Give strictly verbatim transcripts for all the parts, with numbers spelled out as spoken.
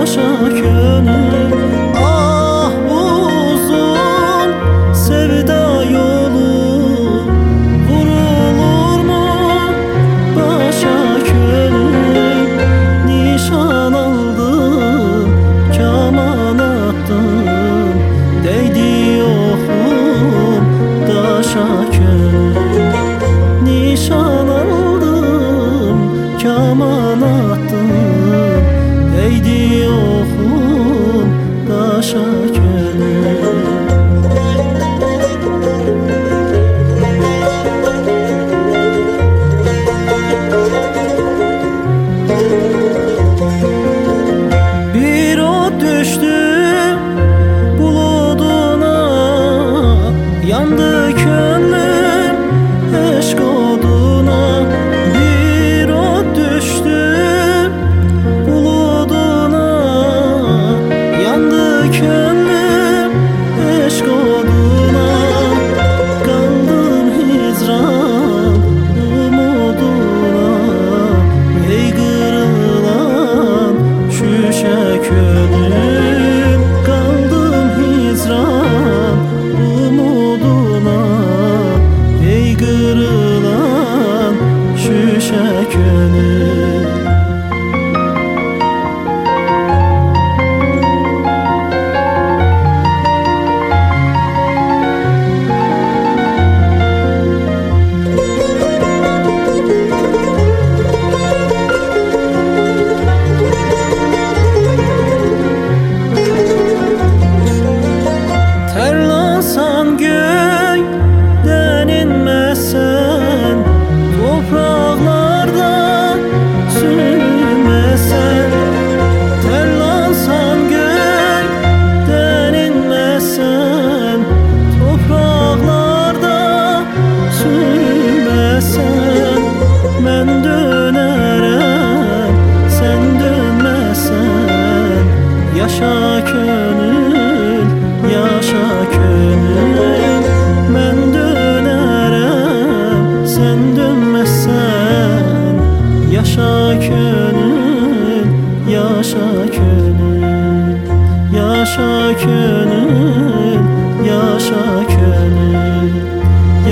yaşa gönül. Ah uzun sevda yolu, vurulur mu başa gönül? Nişan aldım, kaman attım, değdi okum taşa gönül. Nişan aldım, kaman attım, değdi okum taşa gönül. Bir ot düştü buluduna, yandı gönlüm aşk oduna. Bir ot düştü buluduna, yandı gönlüm aşk oduna. Kaldım hicran umuduna, ey kırılan şüşe gönül. Kaldım hicran umuduna, ey kırılan şüşe gönül. Terlasan göyden inmesen, topraklarda sürünmesen. Terlasan göyden inmesen, topraklarda sürünmesen. Ben dönerem, sen dönmesen, yaşa gönül, yaşa gönül. Ben dönerem, sen dönmezsen, yaşa gönül, yaşa gönül. Yaşa gönül, yaşa gönül.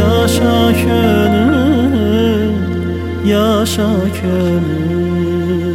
Yaşa gönül, yaşa gönül.